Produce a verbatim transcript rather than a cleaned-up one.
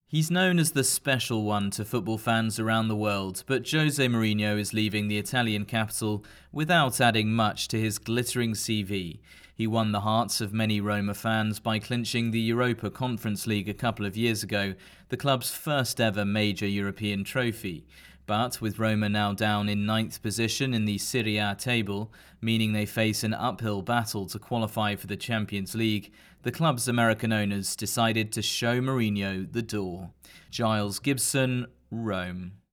He's known as the special one to football fans around the world, but Jose Mourinho is leaving the Italian capital without adding much to his glittering C V. He won the hearts of many Roma fans by clinching the Europa Conference League a couple of years ago, the club's first ever major European trophy. But with Roma now down in ninth position in the Serie A table, meaning they face an uphill battle to qualify for the Champions League, the club's American owners decided to show Mourinho the door. Giles Gibson, Rome.